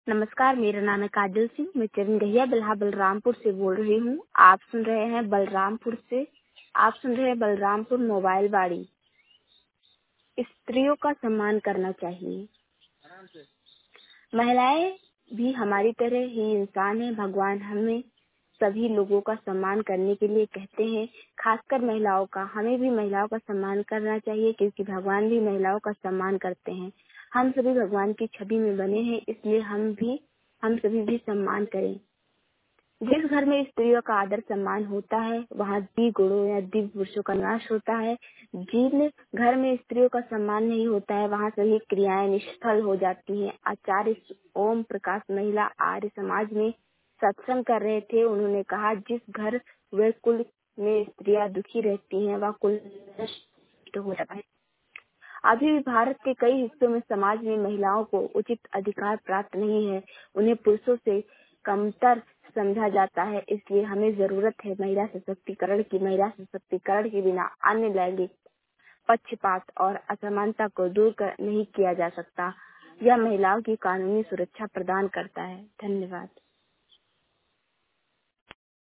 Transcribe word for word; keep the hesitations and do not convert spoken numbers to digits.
नमस्कार, मेरा नाम है काजल सिंह। मैं चरनगहिया बिल्हा बलरामपुर से बोल रही हूँ। आप सुन रहे हैं बलरामपुर से आप सुन रहे हैं बलरामपुर मोबाइल वाड़ी। स्त्रियों का सम्मान करना चाहिए। महिलाएं भी हमारी तरह ही इंसान है। भगवान हमें सभी लोगों का सम्मान करने के लिए कहते हैं, खासकर महिलाओं का। हमें भी महिलाओं का सम्मान करना चाहिए क्योंकि भगवान भी महिलाओं का सम्मान करते हैं। हम सभी भगवान की छवि में बने हैं, इसलिए हम भी हम सभी भी सम्मान करें। जिस घर में स्त्रियों का आदर सम्मान होता है, वहाँ दिव्य गुणों या दिव्य पुरुषों का नाश होता है। जिन घर में स्त्रियों का सम्मान नहीं होता है, वहाँ सभी क्रियाएं निष्फल हो जाती हैं। आचार्य ओम प्रकाश महिला आर्य समाज में सत्संग कर रहे थे। उन्होंने कहा, जिस घर व कुल में स्त्रियां दुखी रहती हैं, वह कुल नष्ट हो जाता है। अभी भी भारत के कई हिस्सों में समाज में महिलाओं को उचित अधिकार प्राप्त नहीं है। उन्हें पुरुषों से कमतर समझा जाता है। इसलिए हमें जरूरत है महिला सशक्तिकरण की। महिला सशक्तिकरण के बिना अन्य लैंगिक पक्षपात और असमानता को दूर कर नहीं किया जा सकता। यह महिलाओं की कानूनी सुरक्षा प्रदान करता है। धन्यवाद।